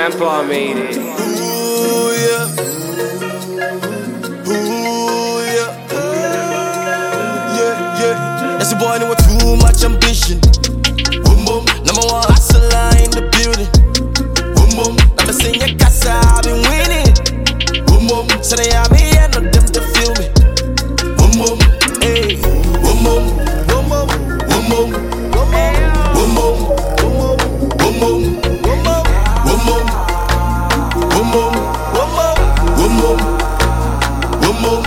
Grandpa made it. Ooh, yeah. Ooh, yeah. Yeah, yeah. It's a boy with too much ambition. Boom, boom. Number one hustler in the building. Boom, boom. I'ma sing your casa, I've been winning. Boom, boom. So they have me and not them to feel me. Boom, boom. Hey. Boom, boom. Boom, boom. Boom, boom. Boom, boom. Boom, boom. Boom, boom. Boom, boom. Boom, boom. Boom, boom. Boom, boom. Boom, boom.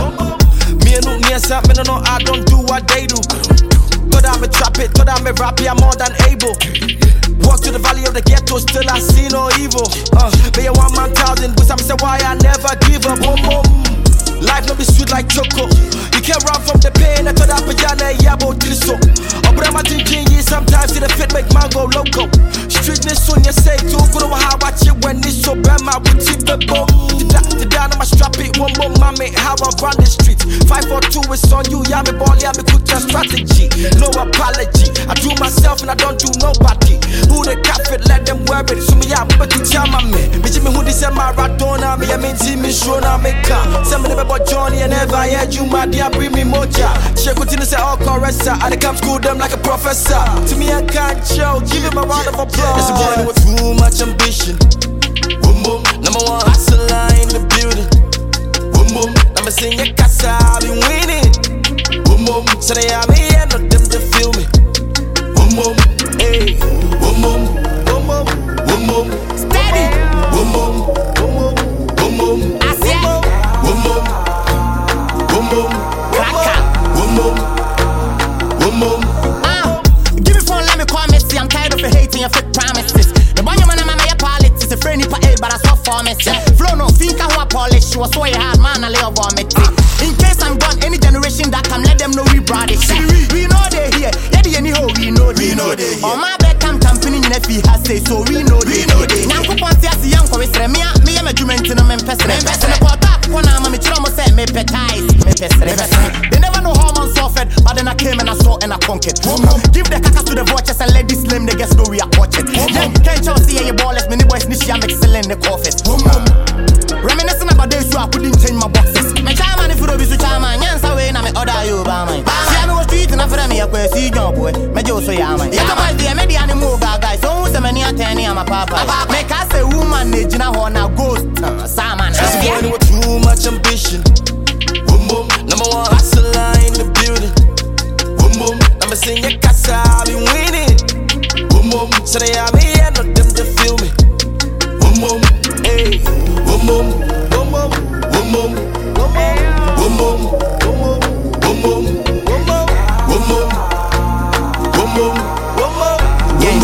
Me and me and Sam, no, I don't do what they do. Thought I'm a trap it, thought I'm a rapper, I'm more than able. Walk to the valley of the ghetto, still I see no evil. Be a 1 man thousand, but some say why I never give up. Boom, boom. Life no be sweet like choco. You can't run from the pain. I thought I put ya na yabo triso. But I'm thinking sometimes see the fit make man go loco. Streetness on your say too good how I watch it when it's so bad. My would keep the bomb. The down on my strap it. One more mommy, how I run the streets. 542 is on you. Yeah, me ball, yeah, me quick your strategy. No apology. I do myself and I don't do nobody. Who the cafe, let them wear it. So me, I'm but to tell my man. Me, who this is my radona. Me, I mean, see me, show now, make car. Send me the boy Johnny and never heard you, my dear, bring me mocha. She continue to say, all correct, I come school them like a professor. To me, I can't show. Give him a round of applause. It's a boy with too much ambition. Boom, boom. Number one hustler in the building. Boom, boom. I'ma sing your casa, I've been winning. Boom, boom. So they have me and not them to feel me. Boom, boom. Hey. Boom, boom. Boom, boom. Boom, boom. Steady. Boom, boom. Boom, boom. Boom, boom. I see it. Boom, boom. Boom, boom. Cracker. Boom, boom. Boom, boom. Give me phone, let me call Messi. I'm tired of hating your fake promises. The boy, man, I'm a politics. A friend, but I saw for me. Flow no think I want polish. You was so hard, man. I lay over me. In case I'm gone, any generation that come, let them know we brought it. We know they here. Yeah, the anyhow, we know they. On my bed, I'm campaigning in FE has say, so we know they. Now, Kupon says the young chorus, me, I'm a jument in a memphis. When I'm a mature, I say, me petize. They never know how man suffered, but then I came and I saw and I conquered. Give the caca to the vultures and let this lame, they guess know we are watching. Can't you see your ballers, many boys, Nishi, I'm excelling the coffee. Reminiscing about days so I couldn't change my boxes. My chairman, if you don't be so chairman, Yansa way, I'm order you by mine. See, I'm street and after me, I can see your boy. My Joe, so yeah, man. Yeah, my dear, maybe animal guys, so who's a many attorney, I'm a papa. Make us a woman, Nijina Horna ghost, Saman. This boy with too much ambition. Boom, boom. Number one hustler in the building. Boom, boom. I'ma sing your casa, I've been winning. Boom, boom. So they have me and not them to feel me. Boom, boom. Hey. Boom, boom. Boom, boom. Boom, boom. Boom, boom. Boom, boom. Boom, boom. Boom, boom. Boom, boom. Boom, boom. Boom, boom. Yes.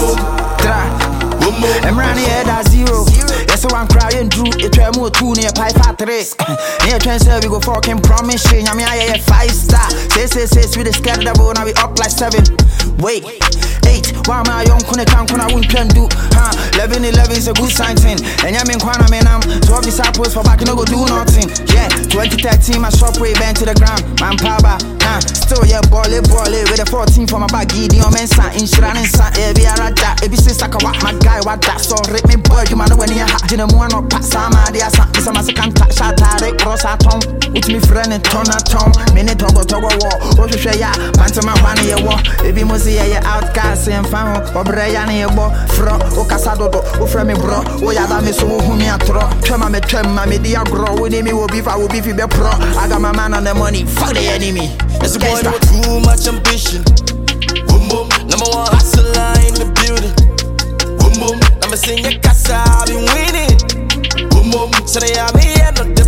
Boom, boom. I'm running head at zero. Yes, so I'm crying through. You try more two near pipe at risk. Near transfer, we go fucking promise. I mean, I 5-star. Say, we the scared of the bone, now we up like 7. Wait, 8. Why am I young? Kuna won't plan do. 11 is a good sign. And I mean, Kwana, man, I'm 12 disciples for back, no go do nothing. Yeah, 2013, my shop way bent to the ground. Man, Paba, still, yeah, ball it with a 14 for my bag. Gideon Mensa, insurance, every other that. Every sister, my guy, what that. So, rip me, boy, you man, when you're hot. You know, no pass, I'm a dear son. This is my second touch, I take cross at home. With me, friend, and turn at home. Minute, Togo, war. What you say, yeah, Pantama, one year war. Baby, Musi, yeah, outcast, and found. Or Brian, yeah, bo, fro, o casado, o frame, bro. O Yadami, so whom you throw. Trema, me, dear, grow. With me, will be, I will be, pro. I got my man on the money, fuck the enemy. It's a boy with too much ambition. Boom, boom. Number one hustler in the building. Boom, boom. I'ma sing your casa, I've been winning. Boom, boom. So they have me and not them